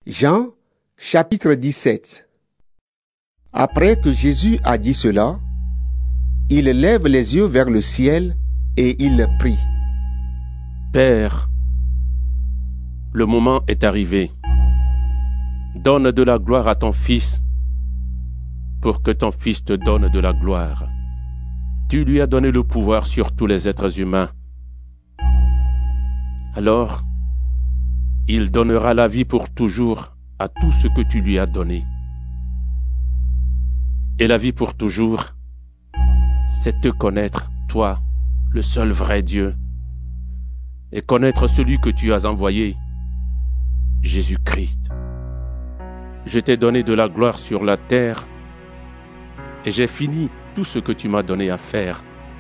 Jean, chapitre 17. Après que Jésus a dit cela, il lève les yeux vers le ciel et il prie. Père, le moment est arrivé. Donne de la gloire à ton Fils, pour que ton Fils te donne de la gloire. Tu lui as donné le pouvoir sur tous les êtres humains. Alors, il donnera la vie pour toujours à tout ce que tu lui as donné. Et la vie pour toujours, c'est te connaître, toi, le seul vrai Dieu, et connaître celui que tu as envoyé, Jésus-Christ. Je t'ai donné de la gloire sur la terre, et j'ai fini tout ce que tu m'as donné à faire.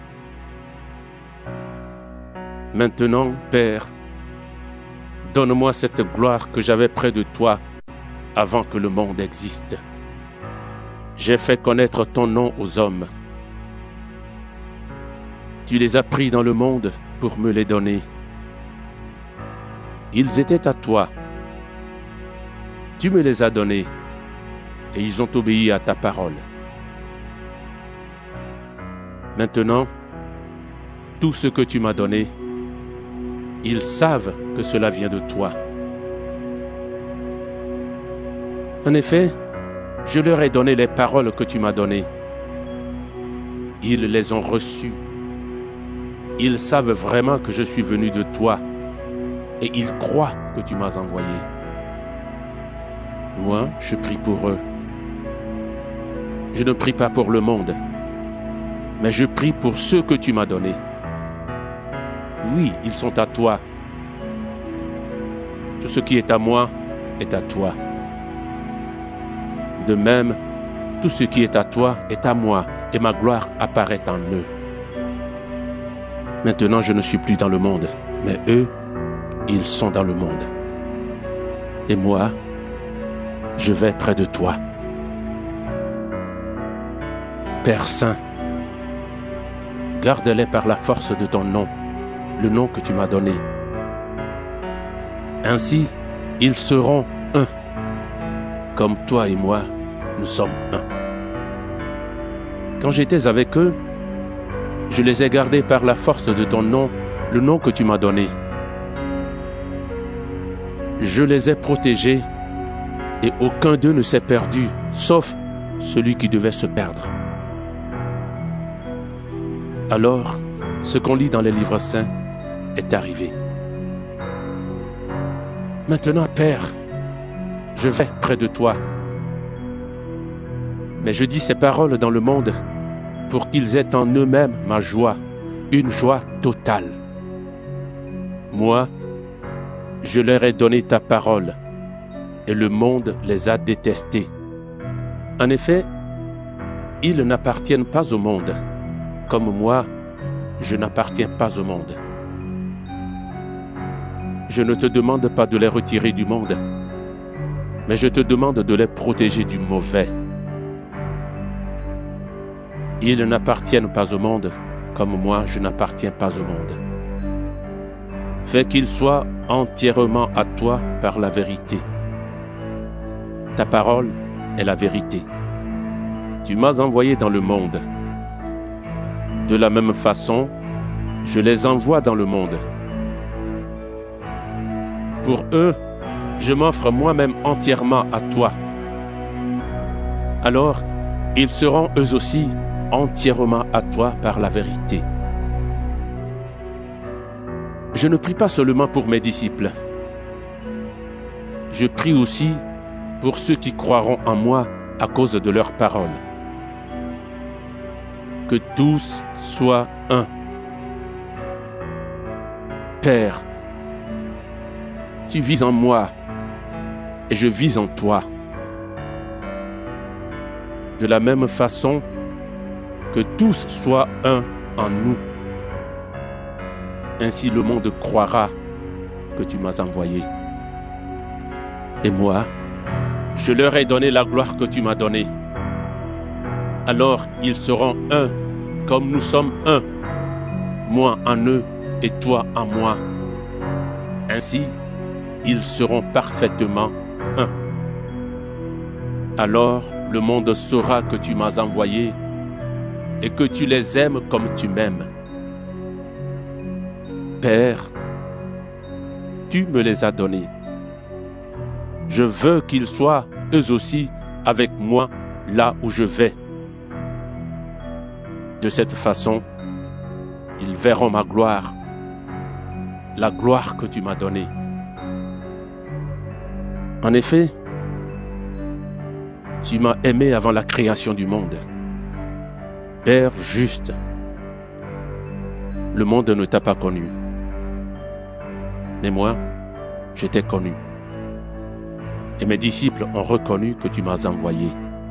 Maintenant, Père, donne-moi cette gloire que j'avais près de toi avant que le monde existe. J'ai fait connaître ton nom aux hommes. Tu les as pris dans le monde pour me les donner. Ils étaient à toi. Tu me les as donnés et ils ont obéi à ta parole. Maintenant, tout ce que tu m'as donné, ils savent que cela vient de toi. En effet, je leur ai donné les paroles que tu m'as données. Ils les ont reçues. Ils savent vraiment que je suis venu de toi et ils croient que tu m'as envoyé. Moi, je prie pour eux. Je ne prie pas pour le monde, mais je prie pour ceux que tu m'as donnés. Oui, ils sont à toi. Tout ce qui est à moi est à toi. De même, tout ce qui est à toi est à moi, et ma gloire apparaît en eux. Maintenant, je ne suis plus dans le monde, mais eux, ils sont dans le monde. Et moi, je vais près de toi. Père Saint, garde-les par la force de ton nom, le nom que tu m'as donné. Ainsi, ils seront un, comme toi et moi, nous sommes un. Quand j'étais avec eux, je les ai gardés par la force de ton nom, le nom que tu m'as donné. Je les ai protégés et aucun d'eux ne s'est perdu, sauf celui qui devait se perdre. Alors, ce qu'on lit dans les livres saints est arrivé. Maintenant, Père, je vais près de toi. Mais je dis ces paroles dans le monde pour qu'ils aient en eux-mêmes ma joie, une joie totale. Moi, je leur ai donné ta parole, et le monde les a détestés. En effet, ils n'appartiennent pas au monde, comme moi, je n'appartiens pas au monde. Je ne te demande pas de les retirer du monde, mais je te demande de les protéger du mauvais. Ils n'appartiennent pas au monde, comme moi je n'appartiens pas au monde. Fais qu'ils soient entièrement à toi par la vérité. Ta parole est la vérité. Tu m'as envoyé dans le monde. De la même façon, je les envoie dans le monde. Pour eux, je m'offre moi-même entièrement à toi. Alors, ils seront eux aussi entièrement à toi par la vérité. Je ne prie pas seulement pour mes disciples. Je prie aussi pour ceux qui croiront en moi à cause de leurs paroles. Que tous soient un. Père, tu vis en moi et je vis en toi. De la même façon, que tous soient un en nous. Ainsi le monde croira que tu m'as envoyé. Et moi, je leur ai donné la gloire que tu m'as donnée. Alors ils seront un, comme nous sommes un, moi en eux et toi en moi. Ainsi, ils seront parfaitement un. Alors le monde saura que tu m'as envoyé et que tu les aimes comme tu m'aimes. Père, tu me les as donnés. Je veux qu'ils soient, eux aussi, avec moi là où je vais. De cette façon, ils verront ma gloire, la gloire que tu m'as donnée. En effet, tu m'as aimé avant la création du monde. Père juste, le monde ne t'a pas connu. Mais moi, je t'ai connu. Et mes disciples ont reconnu que tu m'as envoyé.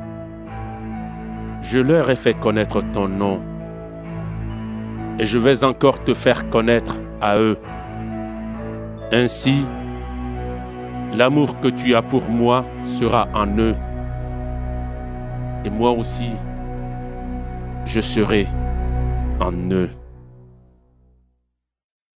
Je leur ai fait connaître ton nom. Et je vais encore te faire connaître à eux. Ainsi, l'amour que tu as pour moi sera en eux. Et moi aussi, je serai en eux.